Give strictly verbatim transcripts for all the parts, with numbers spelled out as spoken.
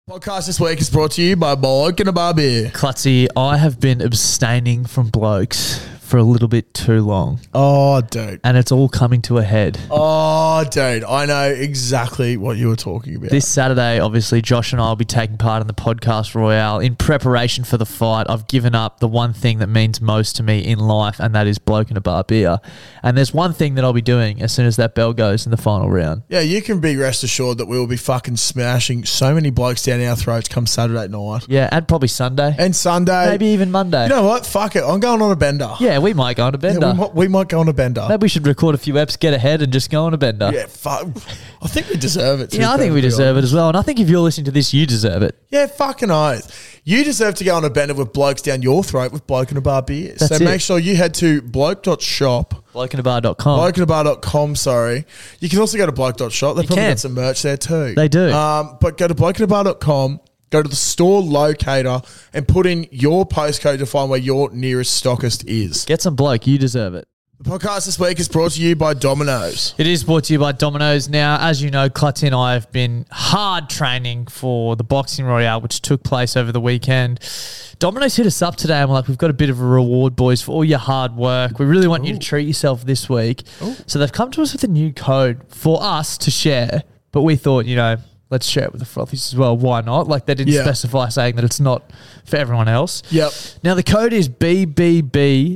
Podcast this week is brought to you by Bloke and a Bar Beer. Clutzy, I have been abstaining from blokes for a little bit too long. Oh, dude. And it's all coming to a head. Oh, dude. I know exactly what you were talking about. This Saturday, obviously, Josh and I will be taking part in the Podcast Royale. In preparation for the fight, I've given up the one thing that means most to me in life, and that is Bloke and a Bar Beer. And there's one thing that I'll be doing as soon as that bell goes in the final round. Yeah, you can be rest assured that we will be fucking smashing so many blokes down our throats come Saturday night. Yeah, and probably Sunday. And Sunday. Maybe even Monday. You know what? Fuck it. I'm going on a bender. Yeah, we might go on a bender. Yeah, we, might, we might go on a bender. Maybe we should record a few eps, get ahead, and just go on a bender. Yeah, fuck. I think we deserve it. Yeah, I think we deserve it as well. And I think if you're listening to this, you deserve it. Yeah, fucking oath. You deserve to go on a bender with blokes down your throat with Bloke and a Bar Beer. That's so it. make sure you head to bloke dot shop. bloke and a bar dot com. bloke and a bar dot com, sorry. You can also go to bloke dot shop. They You probably can. got some merch there too. They do. Um, but go to bloke and a bar dot com, go to the store locator and put in your postcode to find where your nearest stockist is. Get some bloke. You deserve it. The podcast this week is brought to you by Domino's. It is brought to you by Domino's. Now, as you know, Clutty and I have been hard training for the Boxing Royale, which took place over the weekend. Domino's hit us up today and we're like, we've got a bit of a reward, boys, for all your hard work. We really want Ooh. you to treat yourself this week. Ooh. So they've come to us with a new code for us to share, but we thought, you know, let's share it with the frothies as well. Why not? Like, they didn't yeah. specify saying that it's not for everyone else. Yep. Now, the code is B B B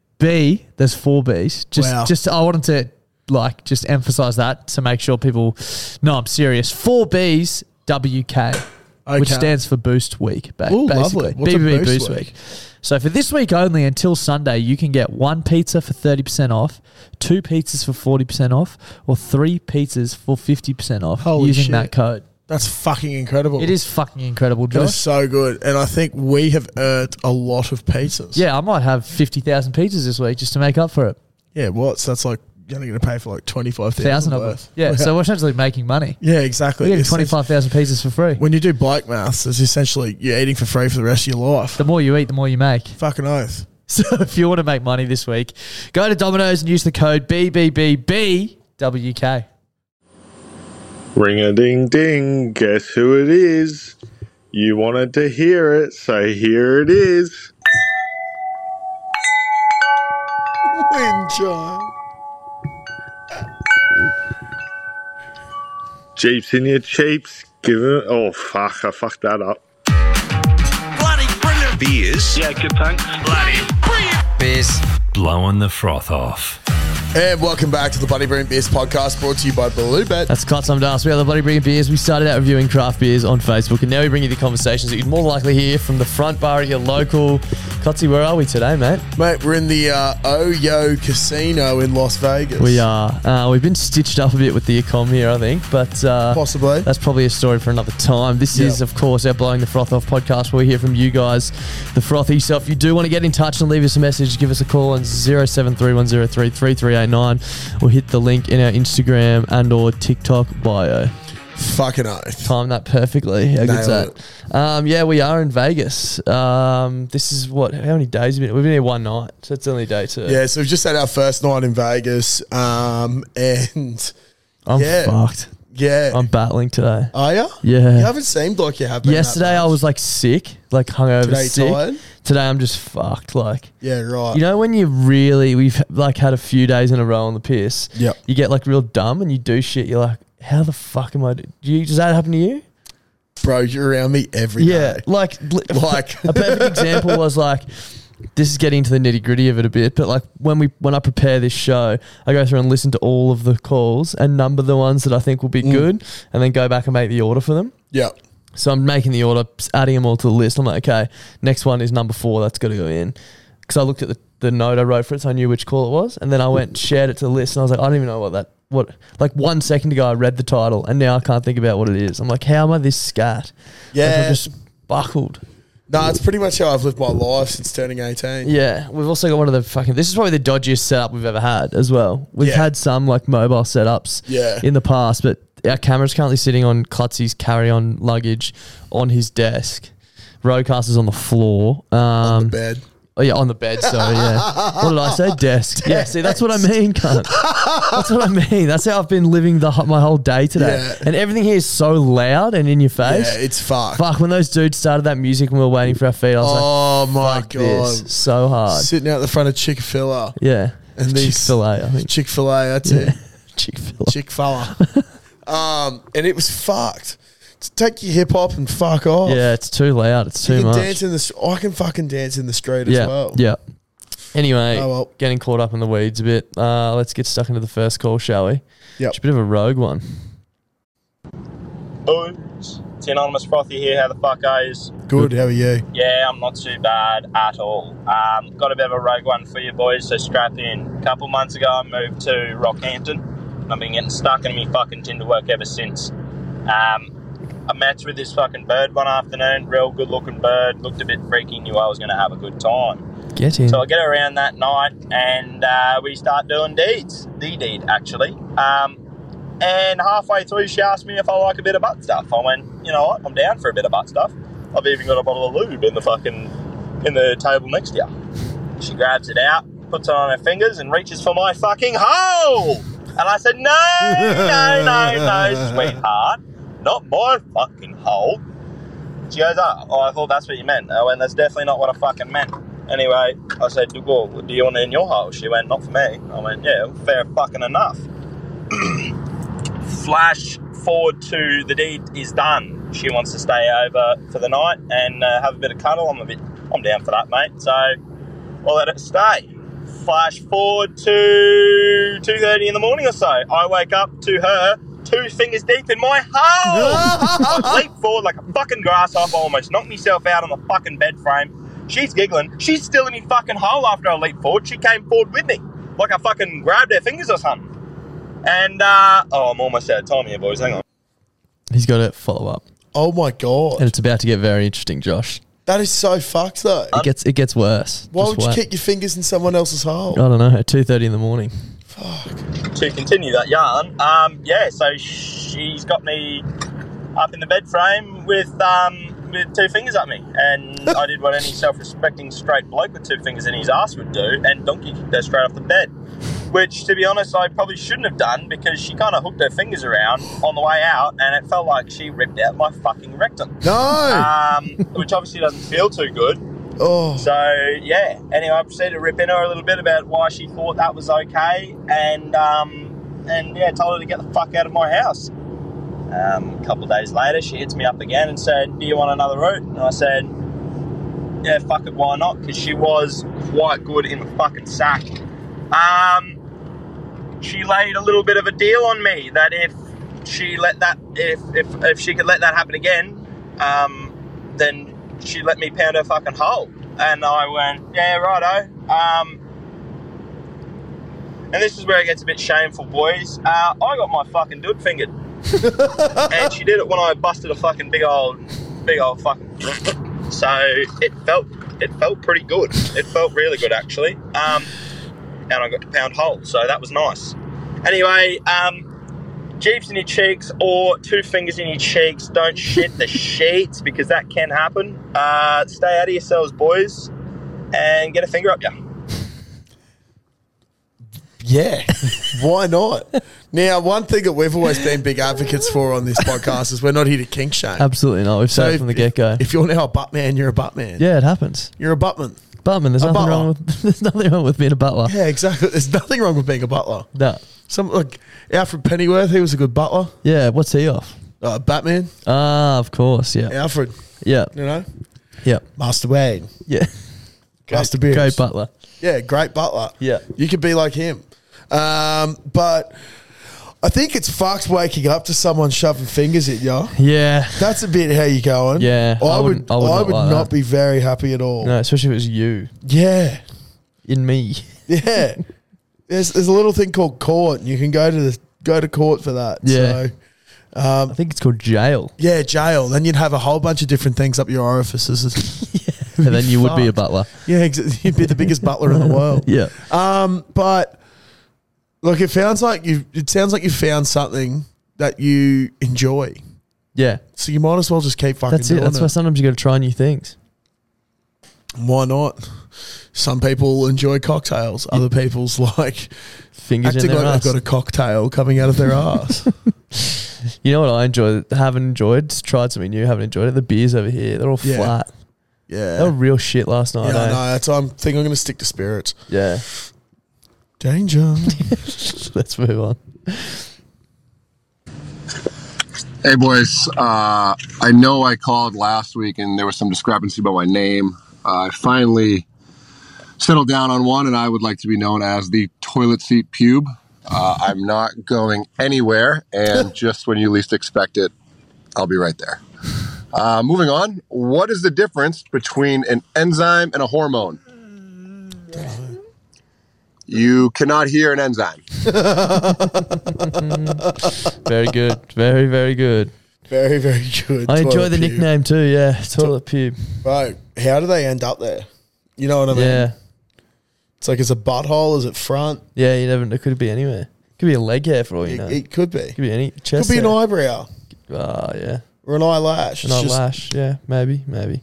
B. There's four B's. Just, wow. just I wanted to, like, just emphasize that to make sure people know I'm serious. Four B's, W K, okay. which stands for Boost Week, ba- Ooh, basically. lovely. What's B B B a Boost, Boost week? week. So for this week only until Sunday, you can get one pizza for thirty percent off, two pizzas for forty percent off, or three pizzas for fifty percent off Holy using shit. that code. That's fucking incredible. It is fucking incredible, It Josh. is so good. And I think we have earned a lot of pizzas. Yeah, I might have fifty thousand pizzas this week just to make up for it. Yeah, what? So that's like, you're only going to pay for like twenty-five thousand Thousand of them. worth. Yeah, so we're essentially making money. Yeah, exactly. We're getting It's- twenty-five thousand pizzas for free. When you do bike maths, it's essentially you're eating for free for the rest of your life. The more you eat, the more you make. Fucking oath. So if you want to make money this week, go to Domino's and use the code B B B B W K. Ring a ding ding, guess who it is? You wanted to hear it, so here it is. Wind chime. Jeeps in your cheaps, give it. Oh fuck, I fucked that up. Bloody brilliant beers. Yeah, good thanks. Bloody brilliant beers. Blowing the froth off. And welcome back to the Bloody Brilliant Beers podcast brought to you by Blue Bet. That's Clutz, I'm Das. We are the Bloody Brilliant Beers. We started out reviewing craft beers on Facebook, and now we bring you the conversations that you'd more likely hear from the front bar at your local. Clutzy, where are we today, mate? Mate, we're in the uh, Oyo Casino in Las Vegas. We are. Uh, we've been stitched up a bit with the ecom here, I think, but uh, Possibly. that's probably a story for another time. This Yep. is, of course, our Blowing the Froth Off podcast, where we hear from you guys, the frothy. So if you do want to get in touch and leave us a message, give us a call on zero seven three one zero three three three eight nine. Or hit the link in our Instagram and or TikTok bio. Fucking oath. Timed that perfectly. How good's Nailed that? Um, yeah, we are in Vegas. Um, this is what? How many days have we been? We've been here one night, so it's only day two. Yeah, so we've just had our first night in Vegas. Um, and I'm yeah. fucked. yeah. I'm battling today. Are you? Yeah. You haven't seemed like you have been. Yesterday that I much. was like sick, like hungover, Today sick. tired? Today I'm just fucked. Like, Yeah, right. you know when you really we've like had a few days in a row on the piss. Yep. You get like real dumb and you do shit. You're like, how the fuck am I? Do you, does that happen to you? Bro, you're around me every day. Yeah, like, Like- a perfect example was like, this is getting into the nitty gritty of it a bit, but like when we when I prepare this show, I go through and listen to all of the calls and number the ones that I think will be Mm. good, and then go back and make the order for them. Yeah. So I'm making the order, adding them all to the list. I'm like, okay, next one is number four. That's got to go in. Because I looked at the, the note I wrote for it, so I knew which call it was, and then I went and shared it to the list, and I was like, I don't even know what that. What like one second ago I read the title and now I can't think about what it is. I'm like, how am I this scat? Yeah. Like, I'm just buckled. No, it's pretty much how I've lived my life since turning eighteen. Yeah, we've also got one of the fucking. This is probably the dodgiest setup we've ever had as well. We've Yeah. had some like mobile setups Yeah. in the past, but our camera's currently sitting on Clutzy's carry-on luggage on his desk. Roadcaster's on the floor. Um, On the bed. Oh, yeah, on the bed, sorry, yeah. What did I say? Desk. Yeah, see, that's what I mean, cunt. That's what I mean. That's how I've been living the my whole day today. Yeah. And everything here is so loud and in your face. Yeah, it's fucked. Fuck, when those dudes started that music and we were waiting for our feet, I was Oh, my like, fuck God. this. So hard. Sitting out the front of Chick-fil-A. Yeah. And these- Chick-fil-A, I think. Chick-fil-A, that's Yeah. it. Chick-fil-A. Chick-fil-A. um, and it was fucked. Take your hip-hop and fuck off. Yeah, it's too loud. It's too You can much. dance in the. st- I can fucking dance in the street yeah, as well. yeah. Anyway, Oh, well. getting caught up in the weeds a bit. Uh, let's get stuck into the first call, shall we? Yep. It's a bit of a rogue one. Boys, it's Anonymous Frothy here. How the fuck are yous? Good. How are you? Yeah, I'm not too bad at all. Um, got a bit of a rogue one for you boys, so strap in. A couple months ago, I moved to Rockhampton, and I've been getting stuck in my fucking Tinder work ever since. Um, I met with this fucking bird one afternoon, real good looking bird, looked a bit freaky, knew I was going to have a good time. Get in. So I get around that night and uh, we start doing deeds. The deed, actually. Um, and halfway through, she asked me if I like a bit of butt stuff. I went, you know what, I'm down for a bit of butt stuff. I've even got a bottle of lube in the fucking, in the table next to you. She grabs it out, puts it on her fingers and reaches for my fucking hole. And I said, no, no, no, no, sweetheart. Not my fucking hole. She goes, oh, oh, I thought that's what you meant. I went, that's definitely not what I fucking meant. Anyway, I said, well, do you want it in your hole? She went, not for me. I went, yeah, fair fucking enough. Flash forward to the deed is done. She wants to stay over for the night and uh, have a bit of cuddle. I'm a bit, I'm down for that, mate. So I'll let it stay. Flash forward to two thirty in the morning or so. I wake up to her two fingers deep in my hole. I leap forward like a fucking grasshopper, almost knocked myself out on the fucking bed frame. She's giggling. She's still in my fucking hole after I leap forward. She came forward with me. Like I fucking grabbed her fingers or something. And, uh, oh, I'm almost out of time here, boys. Hang on. He's got to follow up. Oh my God. And it's about to get very interesting, Josh. That is so fucked though. It gets it gets worse. Why Just would you wait. kick your fingers in someone else's hole? I don't know, at two thirty in the morning. To continue that yarn, um, yeah, so she's got me up in the bed frame with um, with two fingers at me, and I did what any self-respecting straight bloke with two fingers in his ass would do, and donkey kicked her straight off the bed. Which, to be honest, I probably shouldn't have done because she kind of hooked her fingers around on the way out, and it felt like she ripped out my fucking rectum. No. Um, which obviously doesn't feel too good. Oh. So, yeah. Anyway, I proceeded to rip in her a little bit about why she thought that was okay. And, um, and yeah, told her to get the fuck out of my house. Um, a couple of days later, she hits me up again and said, do you want another route? And I said, yeah, fuck it, why not? Because she was quite good in the fucking sack. Um, she laid a little bit of a deal on me that if she let that, if, if, if she could let that happen again, um, then she let me pound her fucking hole. And I went, yeah, righto. Um, and this is where it gets a bit shameful, boys. Uh, I got my fucking dude fingered. And she did it when I busted a fucking big old, big old fucking... So it felt, it felt pretty good. It felt really good, actually. Um, and I got to pound hole, so that was nice. Anyway, um... Jeeps in your cheeks or two fingers in your cheeks. Don't shit the sheets because that can happen. Uh, stay out of yourselves, boys, and get a finger up ya. Yeah, why not? Now, one thing that we've always been big advocates for on this podcast is we're not here to kink shame. Absolutely not. We've said it from the if- get-go. If you're now a butt man, you're a butt man. Yeah, it happens. You're a buttman. Buttman, there's A nothing butler. wrong with there's nothing wrong with being a butler. Yeah, exactly. There's nothing wrong with being a butler. No. Some like Alfred Pennyworth, he was a good butler. Yeah, what's he off? Uh, Batman, Ah, of course, yeah. Alfred, Yeah. you know, Yeah. Master Wayne, Yeah. Master Great, Beers. great butler. Yeah, great butler. Yeah. You could be like him. Um, but I think it's fucked waking up to someone shoving fingers at you. Yeah. That's a bit how you going. Yeah, I, I would. wouldn't- I would I not would like not that. be very happy at all. No, especially if it was you. Yeah, In me. yeah. there's there's a little thing called court, and you can go to the go to court for that. Yeah. So, um, I think it's called jail. yeah, jail. Then you'd have a whole bunch of different things up your orifices. And then you would be a fucked. butler. Yeah, ex- you'd be the biggest butler in the world. Yeah. Um, but look, it sounds like you. It sounds like you found something that you enjoy. Yeah. So you might as well just keep fucking That's it. doing That's it. why sometimes you got to try new things. Why not? Some people enjoy cocktails. Other people's like Fingers acting in their like ass. they've got a cocktail coming out of their ass. You know what I enjoy? Haven't enjoyed. Just tried something new. Haven't enjoyed it. The beers over here, they're all Yeah. flat. Yeah. They were real shit last night. Yeah, I eh? know. That's why I'm think I'm going to stick to spirits. Yeah. Danger. Let's move on. Hey boys, uh, I know I called last week and there was some discrepancy about my name. Uh, I finally settled down on one, and I would like to be known as the toilet seat pube. Uh, I'm not going anywhere, and just when you least expect it, I'll be right there. Uh, moving on, what is the difference between an enzyme and a hormone? You cannot hear an enzyme. Very good. Very, very good. Very, very good. I enjoy Toilet the pube. nickname too, yeah. Toilet pube. Right. How do they end up there? You know what I mean? Yeah. It's like, is it butthole? Is it front? Yeah, you never, it could be anywhere. Could be a leg hair for all you It, know. it could be. Could be any Could chest be an hair. eyebrow Ah, yeah. or an eyelash. An It's just- eyelash. Yeah, maybe, maybe.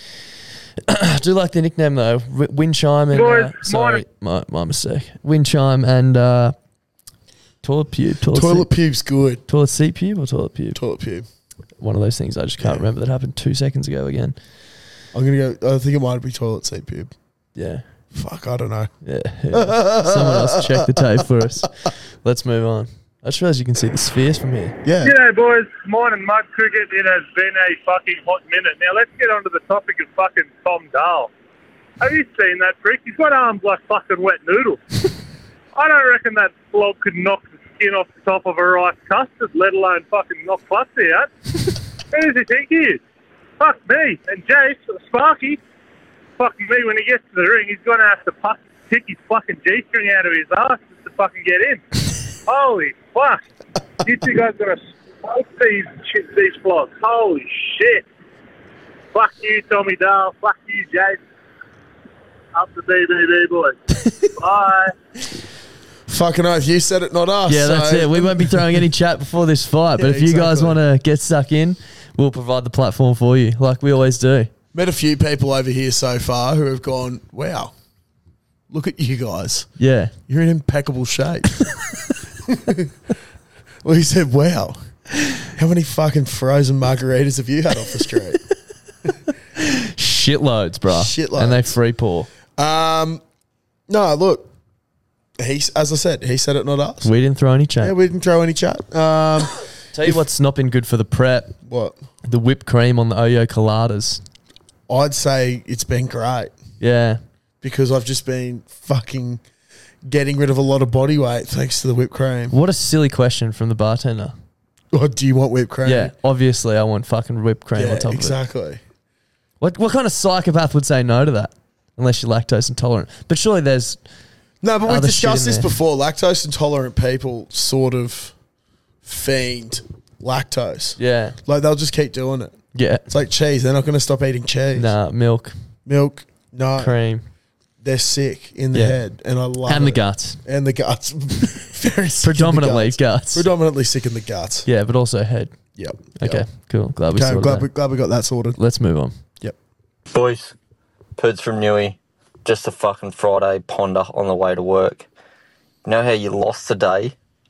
I do like the nickname though. W- Windchime and uh, sorry, my my mistake. Windchime and uh, toilet pube. Toilet, Toilet seat, pube's good. toilet seat pube or toilet pube. Toilet pube. One of those things I just can't Yeah. remember that happened two seconds ago again. I'm gonna go. I think it might be toilet seat pube. Yeah, Fuck, I don't know. yeah. yeah. Someone else check the tape for us. Let's move on. I just realised you can see the spheres from here. Yeah. G'day, boys. Mine and mud cricket. It has been a fucking hot minute. Now, let's get on to the topic of fucking Tom Dahl. Have you seen that prick? He's got arms like fucking wet noodles. I don't reckon that bloke could knock the skin off the top of a rice custard, let alone fucking knock Clutzy out. Who does he think he is? Fuck me. And Jace, Sparky, fuck me, when he gets to the ring, he's going to have to puck, pick his fucking G-string out of his ass just to fucking get in. Holy fuck. You two guys got to smoke these, these vlogs. Holy shit. Fuck you, Tommy Dahl. Fuck you, Jace. Up the B B B, boys. Bye. Fucking oath. You said it, not us. Yeah, that's so- it. We won't be throwing any chat before this fight, but Yeah, if you guys exactly. want to get stuck in, we'll provide the platform for you, like we always do. Met a few people over here so far who have gone, wow, look at you guys. Yeah. You're in impeccable shape. Well, he said, wow, how many fucking frozen margaritas have you had off the street? Shitloads, bruh. Shitloads. And they free pour. Um, no, look, he's as I said, he said it, not us. We didn't throw any chat. Yeah, we didn't throw any chat. Um, Tell you what's not been good for the prep, what? the whipped cream on the Oyo coladas. I'd say it's been great Yeah. because I've just been fucking getting rid of a lot of body weight thanks to the whipped cream. What a silly question from the bartender. Or do you want whipped cream? Yeah, obviously I want fucking whipped cream yeah, on top of it. exactly. What what kind of psychopath would say no to that? Unless you're lactose intolerant. But surely there's No, but we Other shit discussed in this there. before. Lactose intolerant people sort of fiend lactose. yeah. Like they'll just keep doing it. Yeah. It's like cheese. They're not going to stop eating cheese. Nah, milk, Milk, no. cream, They're sick in the Yeah. head, and I love and the it. guts. And the guts. Very sick in the Predominantly guts. guts. Predominantly sick in the guts. Yeah, but also head. Yep. Okay, Yep. cool. Glad we Okay, I'm sorted glad that. we, glad we got that sorted. Let's move on. Yep. Boys, Puds from Newey, just a fucking Friday ponder on the way to work. You know how you lost today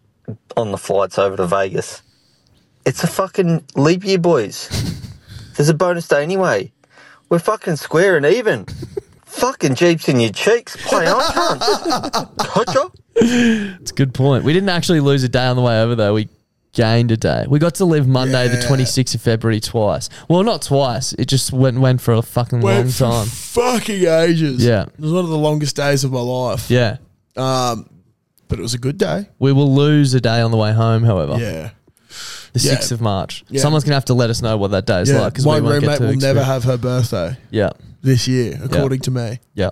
on the flights over to Vegas? It's a fucking leap year, boys. There's a bonus day anyway. We're fucking square and even. Fucking Jeeps in your cheeks. Play on, cunt. Gotcha. It's a good point. We didn't actually lose a day on the way over, though. We gained a day. We got to live Monday, the Yeah. twenty-sixth of February, twice. Well, not twice. It just went went for a fucking long Went for time. fucking ages. Yeah. It was one of the longest days of my life. Yeah. Um, but it was a good day. We will lose a day on the way home, however. Yeah. The Yeah. sixth of March. Yeah. Someone's going to have to let us know what that day is Yeah. like. Because My we won't get roommate to will never experience- have her birthday Yeah. this year, according to me, Yeah.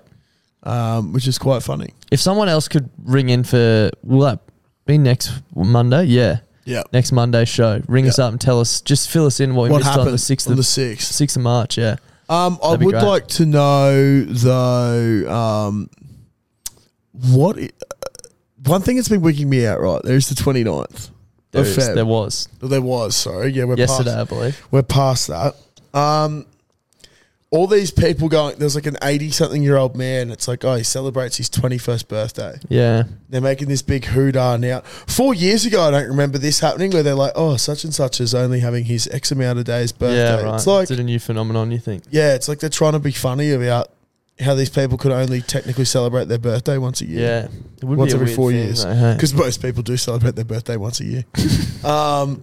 um, which is quite funny. If someone else could ring in for, will that be next Monday? Yeah. Yeah. Next Monday show. Ring us Yeah. up and tell us, just fill us in what we What missed happened on the sixth on of the sixth? sixth of March, yeah. Um, I That'd be would great. like to know though, um, what i- uh, one thing that's been wigging me out. Right, there's the twenty-ninth There, of is, Feb. there was. There was, sorry, yeah, we're Yesterday, I past, believe. we're past that. Um, all these people going, there's like an eighty-something-year-old man. It's like, oh, he celebrates his twenty-first birthday. Yeah. They're making this big hoorah now. Four years ago, I don't remember this happening, where they're like, oh, such and such is only having his X amount of days birthday. Yeah, right. It's like, Is it a new phenomenon, you think? yeah, it's like they're trying to be funny about how these people could only technically celebrate their birthday once a year. Yeah. It would Once be a every weird four thing, years. though, hey? Because most people do celebrate their birthday once a year. um,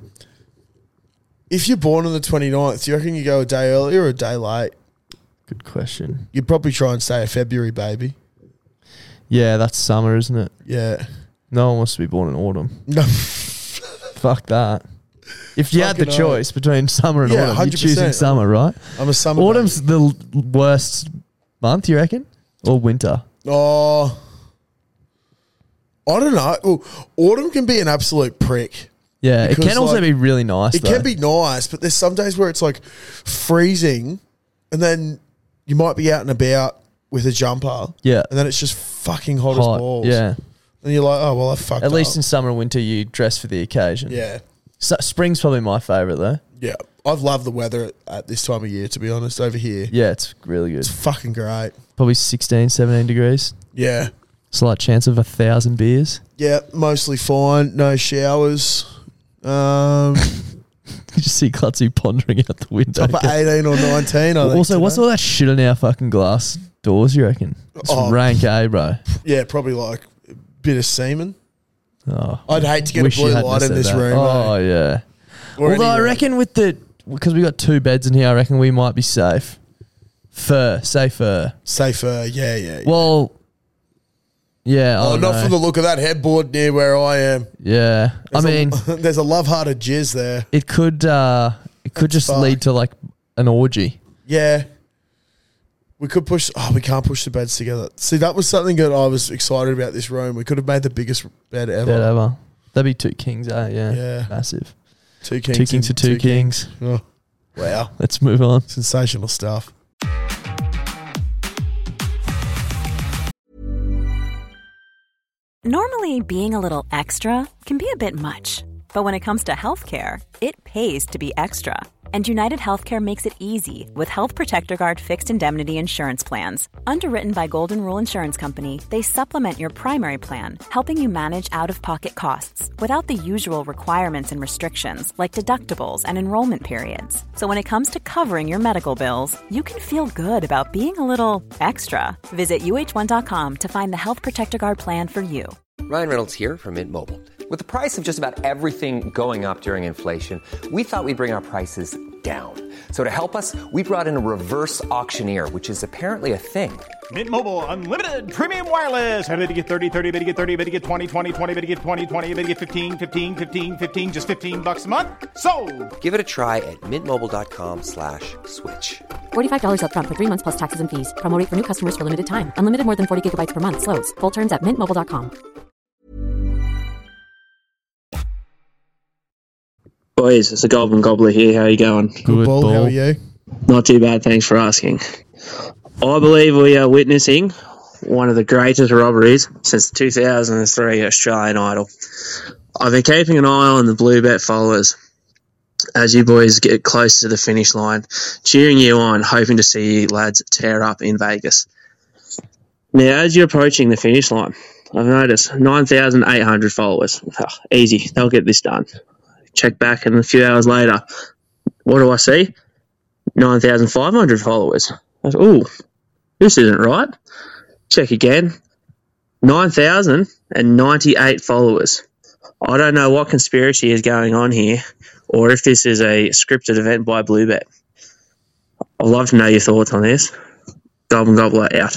if you're born on the twenty-ninth, do you reckon you go a day earlier or a day late? Good question. You'd probably try and stay a February baby. Yeah, that's summer, isn't it? Yeah. No one wants to be born in autumn. No. Fuck that. If you had the Fucking choice between summer and Yeah, autumn, you're one hundred percent. choosing summer, right? I'm a summer Autumn's the l- worst month, you reckon? Or winter? Oh, I don't know. Well, autumn can be an absolute prick. Yeah, it Because, can also like, be really nice, It though. can be nice, but there's some days where it's like freezing, and then you might be out and about with a jumper. Yeah. And then it's just fucking hot, Hot, as balls. yeah. And you're like, oh, well, I fucked At least up. in summer and winter, you dress for the occasion. Yeah. So, spring's probably my favourite, though. Yeah. I've loved the weather at, at this time of year, to be honest, over here. Yeah, it's really good. It's fucking great. Probably sixteen, seventeen degrees. Yeah. Slight chance of a thousand beers. Yeah, mostly fine. No showers. Um, You just see Clutzy pondering out the window. top of eighteen or nineteen, I think. Also, what's today. all that shit on our fucking glass doors, you reckon? It's Oh. rank, eh, bro? Yeah, probably like a bit of semen. Oh, I'd hate to get a wish you blue hadn't light in said this that. room. Oh, eh? yeah. Or Although any I room. reckon with the, because we got two beds in here, I reckon we might be safe. Fur, say fur. Safer, yeah, yeah. yeah. Well, yeah. oh, I not know. from the look of that headboard near where I am. Yeah, I There's mean, a, there's a love-hearted jizz there. it could, uh, it could That's just lead fucked. to like an orgy. Yeah. We could push. Oh, we can't push the beds together. See, that was something that I was excited about this room. We could have made the biggest bed ever. Whatever. That'd be two kings, eh? Yeah. Yeah. Massive. Two kings. Two kings to and two kings. Oh, wow. Let's move on. Sensational stuff. Normally, being a little extra can be a bit much, but when it comes to healthcare, it pays to be extra. And United Healthcare makes it easy with Health Protector Guard fixed indemnity insurance plans. Underwritten by Golden Rule Insurance Company, they supplement your primary plan, helping you manage out-of-pocket costs without the usual requirements and restrictions like deductibles and enrollment periods. So when it comes to covering your medical bills, you can feel good about being a little extra. Visit U H one dot com to find the Health Protector Guard plan for you. Ryan Reynolds here from Mint Mobile. With the price of just about everything going up during inflation, we thought we'd bring our prices down. So to help us, we brought in a reverse auctioneer, which is apparently a thing. Mint Mobile Unlimited Premium Wireless. How to get thirty, thirty, how to get thirty, how to get twenty, twenty, twenty, how to get twenty, twenty, how to get fifteen, fifteen, fifteen, fifteen, just fifteen bucks a month? Sold! Give it a try at mintmobile.com slash switch. forty-five dollars up front for three months plus taxes and fees. Promo rate for new customers for limited time. Unlimited more than forty gigabytes per month. Slows full terms at mint mobile dot com. Boys, it's the Golden Gobbler here. How are you going? Good ball. How are you? Not too bad, thanks for asking. I believe we are witnessing one of the greatest robberies since two thousand three Australian Idol. I've been keeping an eye on the Blue Bet followers as you boys get close to the finish line, cheering you on, hoping to see you lads tear up in Vegas. Now, as you're approaching the finish line, I've noticed nine thousand eight hundred followers. Oh, easy, they'll get this done. Check back, and a few hours later, what do I see? nine thousand five hundred followers. I thought, ooh, this isn't right. Check again. nine thousand ninety-eight followers. I don't know what conspiracy is going on here, or if this is a scripted event by Bluebet. I'd love to know your thoughts on this. Golden Gobbler out.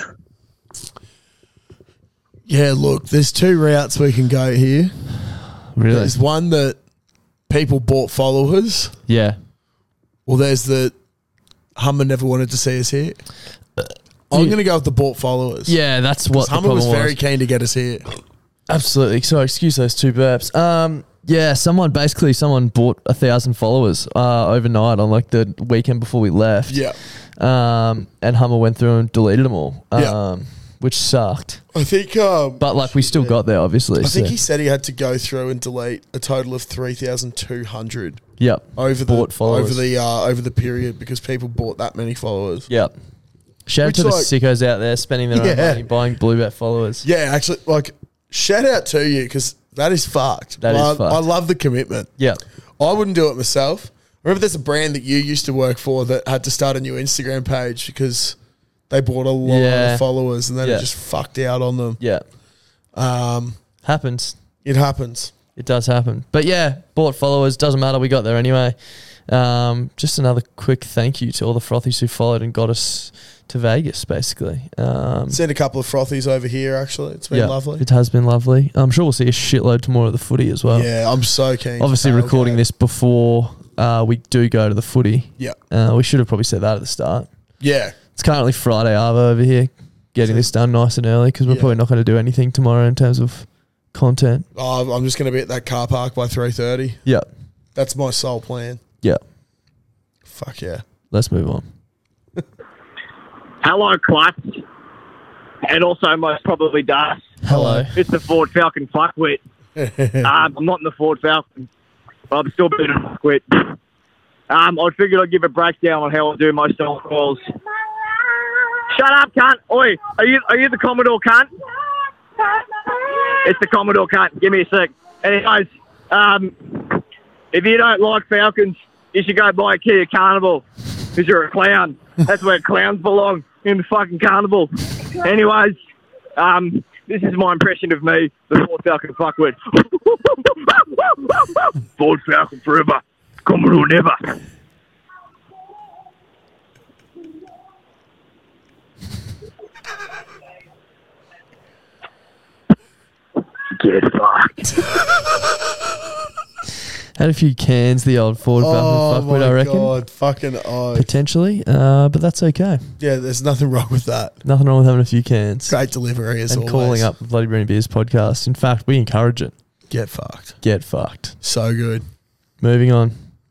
Yeah, look, there's two routes we can go here. Really? There's one that people bought followers. Yeah. Well, there's the Hummer never wanted to see us here. I'm going to go with the bought followers. Yeah, that's what the Hummer was problem very was. keen to get us here. Absolutely. Sorry, excuse those two burps. Um, yeah, someone basically someone bought a thousand followers uh, overnight on like the weekend before we left. Yeah. Um, and Hummer went through and deleted them all. Um, Yeah. which sucked. I think, um, but like we still yeah. got there, obviously. I think so. he said he had to go through and delete a total of three thousand two hundred Yep. Over Bought the followers. over the uh, over the period because people bought that many followers. Yep. Shout out Which, to the like- sickos out there spending their Yeah. own money buying Bluebet followers. Yeah, actually, like shout out to you because that is fucked. That is I, fucked. I love the commitment. Yeah. I wouldn't do it myself. Remember, there's a brand that you used to work for that had to start a new Instagram page because they bought a lot Yeah. of followers and then Yeah. it just fucked out on them. Yeah. Um, Happens. It happens. It does happen. But yeah, bought followers, doesn't matter. We got there anyway. Um, just another quick thank you to all the frothies who followed and got us to Vegas, basically. Um, Sent a couple of frothies over here, actually. It's been yeah, lovely. It has been lovely. I'm sure we'll see a shitload tomorrow at the footy as well. Yeah, I'm so keen. to Obviously, tailgate. recording this before uh, we do go to the footy. Yeah. Uh, we should have probably said that at the start. Yeah. It's currently Friday Arvo over here, getting this done nice and early because we're Yeah. probably not going to do anything tomorrow in terms of content. Oh, I'm just going to be at that car park by three thirty. Yeah. That's my sole plan. Yeah. Fuck yeah. Let's move on. Hello, Clutch. And also most probably Dust. Hello. It's the Ford Falcon fuckwit. um, I'm not in the Ford Falcon, but I'm still being a fuckwit. Um, I figured I'd give a breakdown on how I do my style calls. Shut up, cunt. Oi, are you are you the Commodore cunt? It's the Commodore cunt. Give me a sec. Anyways, um, if you don't like Falcons, you should go buy a Kia Carnival because you're a clown. That's where clowns belong, in the fucking carnival. Anyways, um, this is my impression of me, the Ford Falcon fuckwit. Ford Falcon forever. Commodore never. Get fucked. Had a few cans, the old Ford Oh Falcon fuckwit, my I reckon. God. Fucking oh. Potentially, uh, but that's okay. Yeah, there's nothing wrong with that. Nothing wrong with having a few cans. Great delivery as and always. calling up the Bloody Brewing Beers podcast. In fact, we encourage it. Get fucked. Get fucked. So good. Moving on.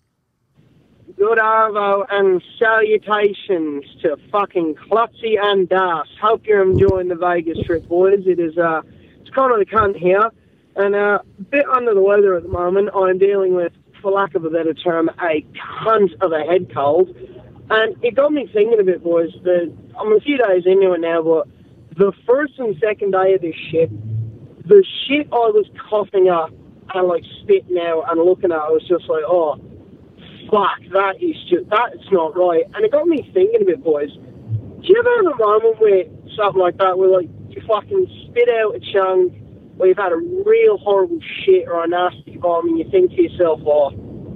Good arvo and salutations to fucking Clutzy and Das. Hope you're enjoying the Vegas trip, boys. It is uh, it's kind of the cunt here, and uh, a bit under the weather at the moment. I'm dealing with, for lack of a better term, a cunt of a head cold, and it got me thinking a bit, boys. The, I'm a few days into it now, but the first and second day of this shit, the shit I was coughing up and like spitting out and looking at, I was just like, oh. Fuck, that is just, that's not right. And it got me thinking a bit, boys. Do you ever have a moment where something like that, where like you fucking spit out a chunk, where you've had a real horrible shit or a nasty bomb, and you think to yourself, oh,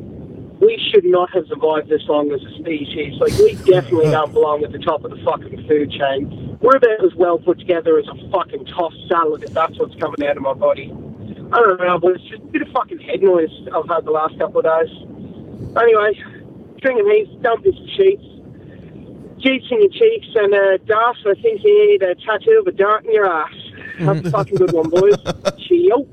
we should not have survived this long as a species. Like, we definitely don't belong at the top of the fucking food chain. We're about as well put together as a fucking tossed salad if that's what's coming out of my body. I don't know, but it's just a bit of fucking head noise I've had the last couple of days. Anyway, drinking heaps, dumping some sheets, jeeps in your cheeks, and uh, Das, I think you need a tattoo of a dart in your ass. Have a fucking good one, boys. Cheerio.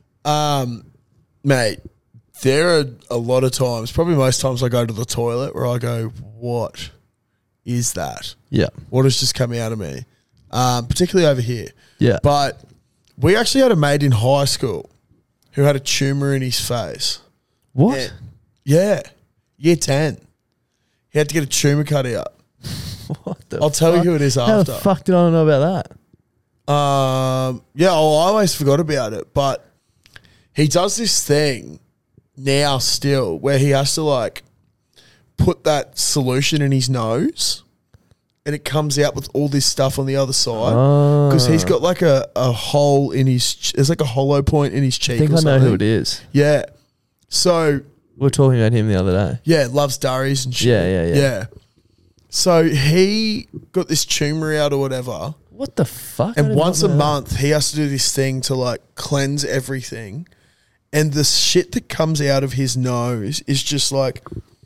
Um, mate, there are a lot of times, probably most times I go to the toilet where I go, what is that? Yeah. What has just come out of me? Um, particularly over here. Yeah. But we actually had a mate in high school who had a tumour in his face. What? And- yeah. Year ten. He had to get a tumour cut out. What the I'll tell fuck? you who it is How after. the fuck did I not know about that? Um, yeah, oh, I always forgot about it, but he does this thing now still where he has to like put that solution in his nose and it comes out with all this stuff on the other side because he's Ah. got like a, a hole in his, ch- there's like a hollow point in his cheek. I think or I know something. who it is. Yeah. So We were talking about him the other day. yeah, loves durries and shit. Yeah, yeah, yeah. Yeah. So he got this tumor out or whatever. What the fuck? I And did once a not know that. month, he has to do this thing to like cleanse everything. And the shit that comes out of his nose is just like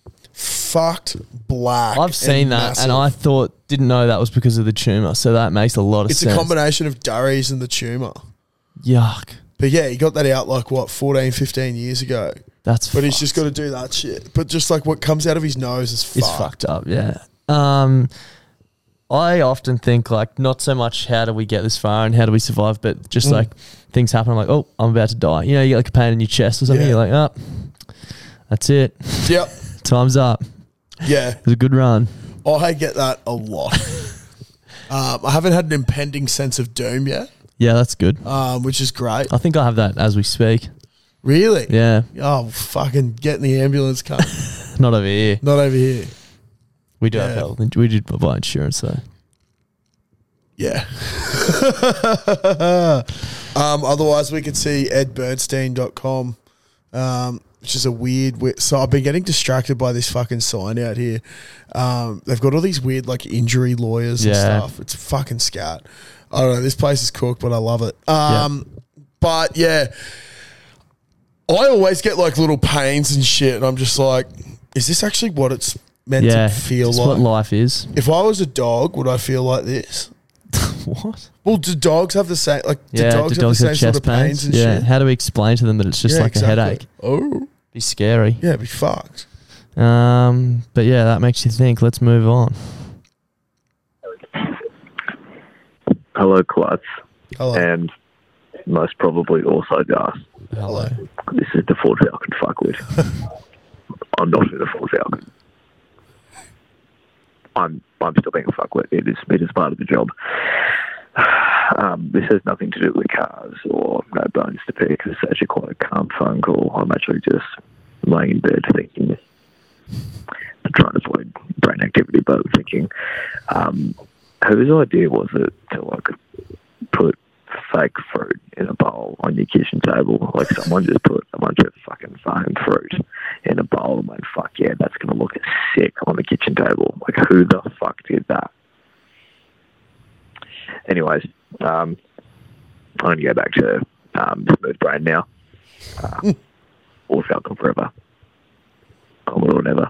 fucked black. I've seen and that, massive. and I thought didn't know that was because of the tumor. So that makes a lot of It's sense. a combination of durries and the tumor. Yuck. But yeah, he got that out like what, fourteen, fifteen years ago. That's But he's just got to do that shit. But just like what comes out of his nose is fucked. It's fucked up, yeah. Um, I often think like not so much how do we get this far and how do we survive, but just Mm. like things happen. I'm like, oh, I'm about to die. You know, you get like a pain in your chest or something. Yeah. You're like, oh, That's it. Yep. Time's up. Yeah. It was a good run. I get that a lot. um, I haven't had an impending sense of doom yet, Yeah, that's good. um, which is great. I think I have that as we speak. Really? Yeah. Oh, fucking get in the ambulance, cunt. Not over here. Not over here. We do Yeah. have health. We did buy insurance though. Yeah. um, otherwise, we could see ed bernstein dot com, um, which is a weird, weird. So I've been getting distracted by this fucking sign out here. Um, they've got all these weird, like, injury lawyers and Yeah. stuff. It's fucking scat. I don't know. This place is cooked, but I love it. Um, But, yeah, I always get, like, little pains and shit, and I'm just like, is this actually what it's meant Yeah, to feel it's like? what life is. If I was a dog, would I feel like this? What? Well, do dogs have the same, like, do Yeah, dogs do have dogs the have same sort chest of pains, pains? and Yeah. shit? How do we explain to them that it's just Yeah, like exactly. a headache? Oh. Be scary. Yeah, be fucked. Um, but yeah, that makes you think. Let's move on. Hello, Klutz. Hello. And most probably also Gus. Hello. This is the Ford Falcon fuck with. I'm not in the Ford Falcon. I'm I'm still being a fuckwit. It is it is part of the job. Um, this has nothing to do with cars or no bones to pick. It's actually quite a calm phone call. I'm actually just laying in bed thinking, trying to avoid brain activity, but thinking, um, whose idea was it to like put fake fruit in a bowl on your kitchen table? Like someone just put a bunch of fucking foam fruit in a bowl and went, fuck yeah, that's going to look sick on the kitchen table. Like who the fuck did that? Anyways, um, I'm going to go back to um, Smooth Brain now. Uh, or Falcon forever. Commodore never.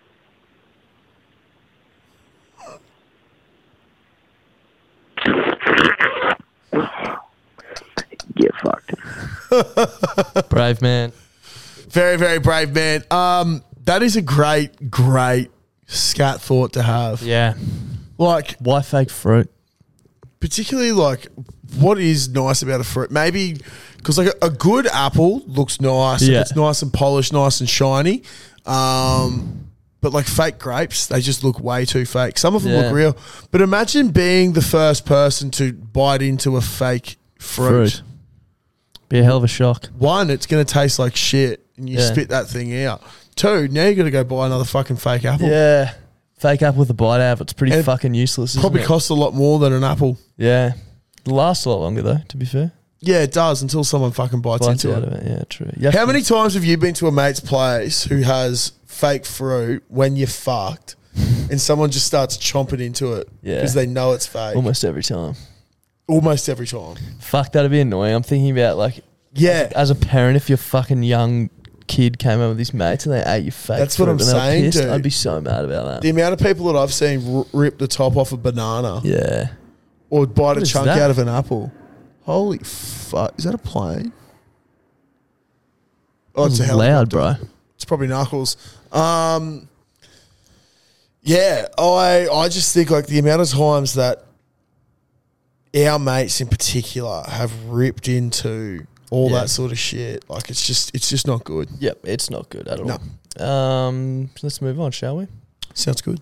Get fucked. Brave man. Very, very brave man. Um, that is a great, great scat thought to have. Yeah. Like, why fake fruit? Particularly, like, what is nice about a fruit? Maybe because, like, a, a good apple looks nice. Yeah. If it's nice and polished, nice and shiny. Um, but, like, fake grapes, they just look way too fake. Some of them Yeah. look real. But imagine being the first person to bite into a fake fruit. Fruit. Be a hell of a shock. One, it's going to taste like shit, and you Yeah. spit that thing out. Two, now you got to go buy another fucking fake apple. Yeah. Fake apple with a bite out of it's pretty And fucking useless. Isn't Probably it? costs a lot more than an apple. Yeah. It lasts a lot longer though, to be fair. Yeah, it does until someone fucking bites, Bites into out it. of it. Yeah, true. You have How to- many times have you been to a mate's place who has fake fruit when you're fucked and someone just starts chomping into it Yeah. because they know it's fake? Almost every time. Almost every time. Fuck, that'd be annoying. I'm thinking about like, yeah, as a parent, if your fucking young kid came over with his mates and they ate your fake That's what fruit I'm and they were saying, pissed, dude. I'd be so mad about that. The amount of people that I've seen r- rip the top off a banana. Yeah. Or bite What a is chunk that? out of an apple. Holy fuck. Is that a plane? Oh, it's a Loud, helicopter. bro. It's probably Knuckles. Um, yeah, I I just think like the amount of times that our mates in particular have ripped into all Yeah. that sort of shit. Like it's just it's just not good. Yep, it's not good at all. No. Um, let's move on, shall we? Sounds good.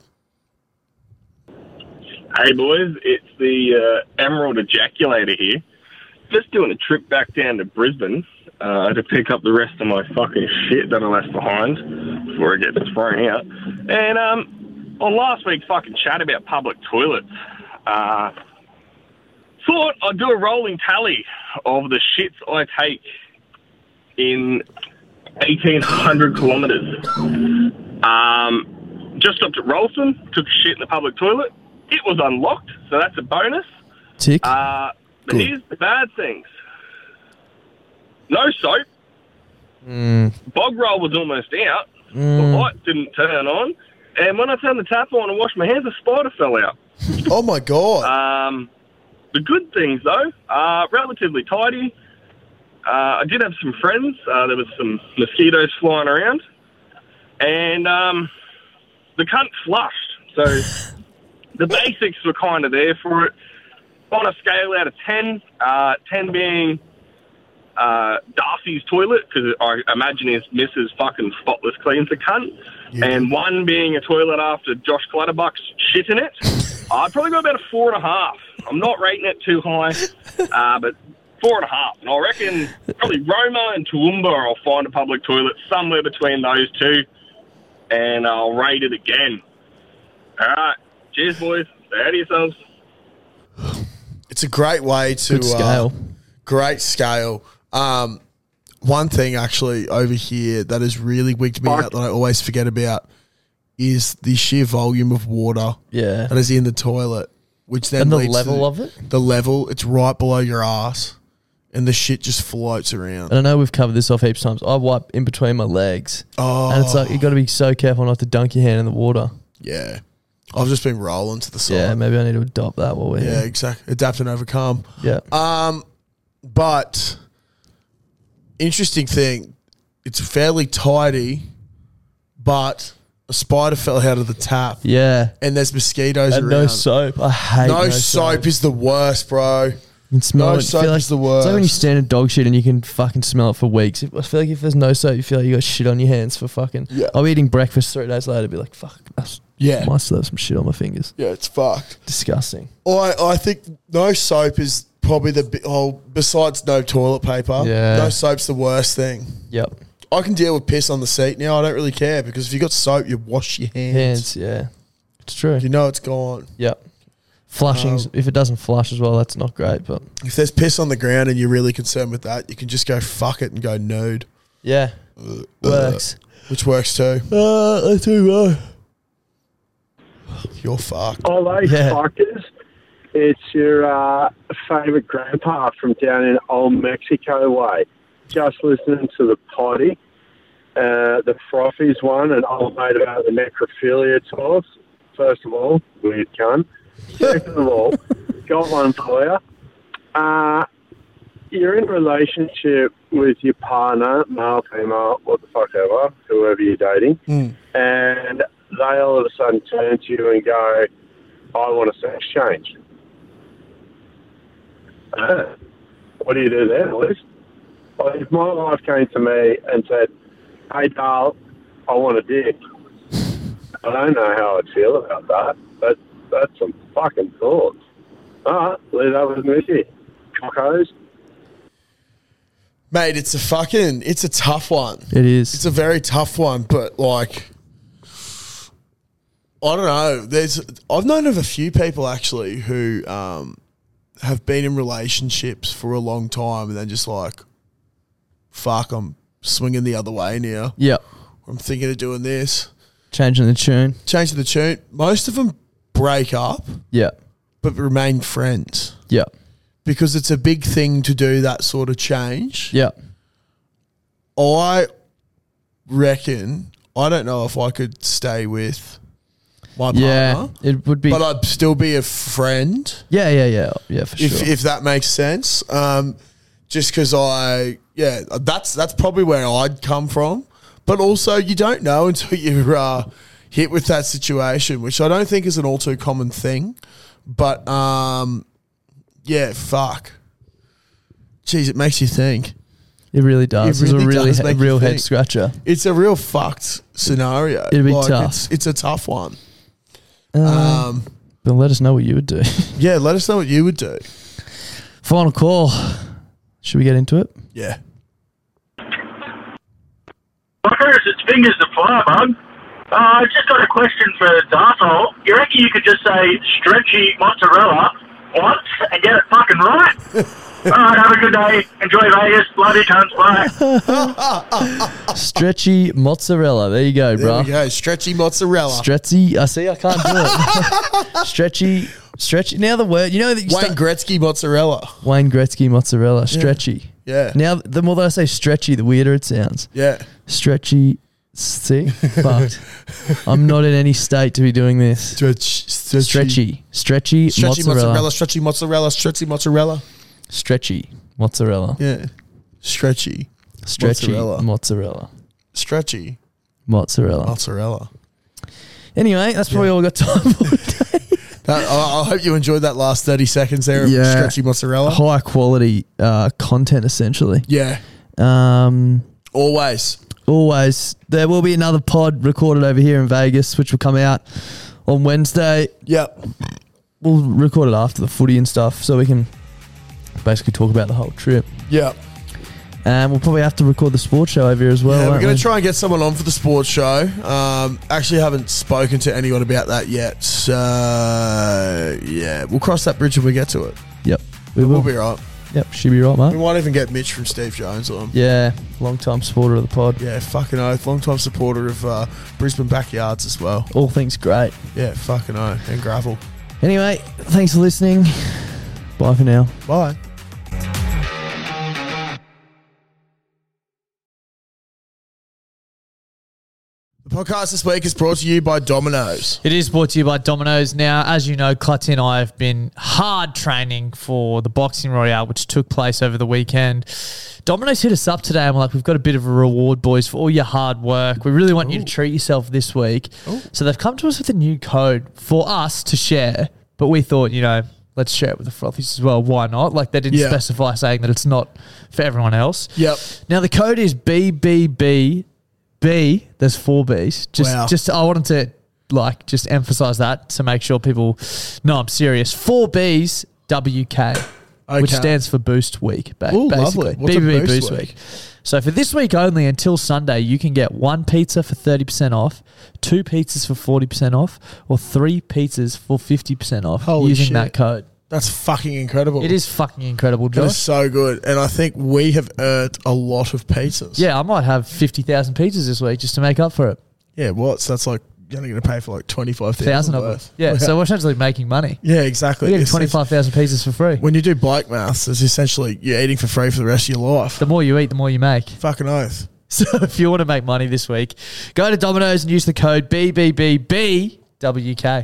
Hey boys, it's the uh, Emerald Ejaculator here. Just doing a trip back down to Brisbane uh, to pick up the rest of my fucking shit that I left behind before it gets thrown out. And um, on last week's fucking chat about public toilets, uh, thought I'd do a rolling tally of the shits I take in eighteen hundred kilometres. Um, just stopped at Rolston, took a shit in the public toilet. It was unlocked, so that's a bonus. Tick. Uh, but Good. here's the bad things. No soap. Mm. Bog roll was almost out. Mm. The light didn't turn on. And when I turned the tap on and washed my hands, a spider fell out. Oh, my God. Um, the good things, though, are relatively tidy. Uh, I did have some friends. Uh, there was some mosquitoes flying around. And um, the cunt flushed. So the basics were kind of there for it. On a scale out of ten, uh, ten being uh, Darcy's toilet, because I imagine his missus fucking spotless cleans the cunt, Yeah. and one being a toilet after Josh Clutterbuck's shit in it, I'd probably go about a four and a half. I'm not rating it too high, uh, but four and a half. And I reckon probably Roma and Toowoomba, I'll find a public toilet somewhere between those two, and I'll rate it again. All right. Cheers, boys. Stay out of yourselves. It's a great way to Good scale. Uh, great scale. Um, one thing actually over here that has really wigged me out that I always forget about is the sheer volume of water Yeah. that is in the toilet, which then And the leads to level of it? The level, it's right below your ass, and the shit just floats around. And I know we've covered this off heaps of times. I wipe in between my legs. Oh. And it's like, you got to be so careful not to dunk your hand in the water. Yeah. I've just been rolling to the side. Yeah, maybe I need to adopt that while we're Yeah, here. exactly. Adapt and overcome. Yeah. Um, but interesting thing, it's fairly tidy, but a spider fell out of the tap. Yeah. And there's mosquitoes And around. no soap. I hate no, no soap. soap. is the worst, bro. You can smell no it. soap Feel like, is the It's like when you worst. stand in dog shit and you can fucking smell it for weeks. If- I feel like if there's no soap, you feel like you got shit on your hands for fucking. Yeah. I'll be eating breakfast three days later, be like, fuck. That's, Yeah. Might still have some shit on my fingers. Yeah, it's fucked. Disgusting. I, I think no soap is probably the bi- oh, besides no toilet paper. Yeah. No soap's the worst thing. Yep. I can deal with piss on the seat now. I don't really care because if you got soap, you wash your hands. Hands, yeah. It's true. You know it's gone. Yep. Flushing, Um, if it doesn't flush as well, that's not great. But If there's piss on the ground and you're really concerned with that, you can just go fuck it and go nude. yeah, Uh, works. Which works too. Uh, I too well. You're fucked. Oh, those Yeah. fuckers. It's your uh, favourite grandpa from down in Old Mexico way. Just listening to the potty. Uh, the Frothies one, and old mate about the necrophilia talks. First of all, weird cunt. Second of all, got one for you. Uh, you're in a relationship with your partner, male, female, what the fuck ever, whoever you're dating, Mm. and they all of a sudden turn to you and go, I want a sex change. Uh, what do you do there, boys? Well, if my wife came to me and said, hey, Dale, I want a dick, I don't know how I'd feel about that, but that's some fucking thoughts. All right, leave that with Missy. Cockos. Mate, it's a fucking, it's a tough one. It is. It's a very tough one, but like, I don't know. There's, I've known of a few people actually who um, have been in relationships for a long time and then just like, fuck, I'm swinging the other way now. Yep. I'm thinking of doing this. Changing the tune. Changing the tune. Most of them break up, Yep. but remain friends. Yep. Because it's a big thing to do that sort of change. Yep. I reckon, I don't know if I could stay with my partner. Yeah, it would be. But I'd still be a friend. Yeah, yeah, yeah, yeah, for if, sure. If that makes sense. Um, just because I, yeah, that's that's probably where I'd come from. But also, you don't know until you're uh, hit with that situation, which I don't think is an all too common thing. But um, yeah, fuck. Jeez, it makes you think. It really does. It It's a really does he- make you real head think. scratcher. It's a real fucked scenario. It'd be Like, tough. It's, it's a tough one. Um, Um, but let us know what you would do. Yeah, let us know what you would do. Final call. Should we get into it? Yeah. Fuckers, it's Fingers the Firebug. Uh, I just got a question for Darthol. You reckon you could just say stretchy mozzarella once and get it fucking right? All right, have a good day. Enjoy Vegas. Bloody cunts. Bye. Stretchy mozzarella. There you go, There bro. we go. Stretchy mozzarella. Stretchy. I see. I can't do it. Stretchy. Stretchy. Now the word. You know that you Wayne start, Gretzky mozzarella. Wayne Gretzky mozzarella. Stretchy. Yeah. Now the more that I say stretchy, the weirder it sounds. Yeah. Stretchy. See, fucked. I'm not in any state to be doing this. Stretch, stretchy. Stretchy. Stretchy. Stretchy mozzarella. mozzarella. Stretchy mozzarella. Stretchy mozzarella. Stretchy mozzarella. Yeah. Stretchy. Stretchy Mozzarella. mozzarella. Stretchy. Mozzarella. Mozzarella. Anyway, that's probably all we got time for today. That, I, I hope you enjoyed that last thirty seconds there of stretchy mozzarella. High quality uh, content, essentially. Yeah. Um, always. Always. There will be another pod recorded over here in Vegas, which will come out on Wednesday. Yep. We'll record it after the footy and stuff, so we can basically talk about the whole trip. Yep. And we'll probably have to record the sports show over here as well. Yeah, we're won't going we? to try and get someone on for the sports show. Um, actually, haven't spoken to anyone about that yet. So, yeah, we'll cross that bridge when we get to it. Yep. We We will will. be right. Yep, should be right, mate. We might even get Mitch from Steve Jones on. Yeah, long-time supporter of the pod. Yeah, fucking oath. Long-time supporter of uh, Brisbane Backyards as well. All things great. Yeah, fucking oath. And gravel. Anyway, thanks for listening. Bye for now. Bye. The podcast this week is brought to you by Domino's. It is brought to you by Domino's. Now, as you know, Clutty and I have been hard training for the Boxing Royale, which took place over the weekend. Domino's hit us up today and we're like, we've got a bit of a reward, boys, for all your hard work. We really want Ooh. you to treat yourself this week. Ooh. So they've come to us with a new code for us to share, but we thought, you know, let's share it with the frothies as well. Why not? Like, they didn't Yeah. specify saying that it's not for everyone else. Yep. Now, the code is B B B B. There's four B's. Just, Wow. just I wanted to like just emphasize that to make sure people know I'm serious. Four B's W K, which Okay. stands for Boost Week. Ba- Ooh, basically, lovely. What's a B B B Boost Boost Week? Week. So for this week only until Sunday, you can get one pizza for thirty percent off, two pizzas for forty percent off, or three pizzas for fifty percent off Holy using shit. that code. That's fucking incredible. It is fucking incredible, That is Josh. so good. And I think we have earned a lot of pizzas. Yeah, I might have fifty thousand pizzas this week just to make up for it. Yeah, what? So that's like, you're only going to pay for like twenty-five thousand Thousand of them. worth. Yeah, so we're essentially making money. Yeah, exactly. We're getting It's- twenty-five thousand pizzas for free. When you do bike maths, it's essentially you're eating for free for the rest of your life. The more you eat, the more you make. Fucking oath. So if you want to make money this week, go to Domino's and use the code B B B B W K.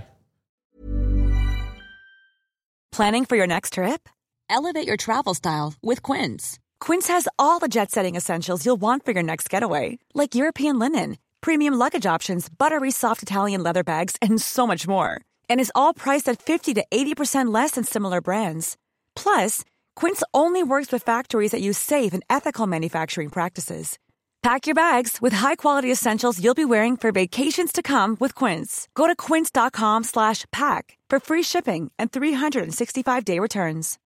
Planning for your next trip? Elevate your travel style with Quince. Quince has all the jet-setting essentials you'll want for your next getaway, like European linen, premium luggage options, buttery soft Italian leather bags, and so much more. And is all priced at fifty to eighty percent less than similar brands. Plus, Quince only works with factories that use safe and ethical manufacturing practices. Pack your bags with high-quality essentials you'll be wearing for vacations to come with Quince. Go to quince.com slash pack for free shipping and three sixty-five day returns.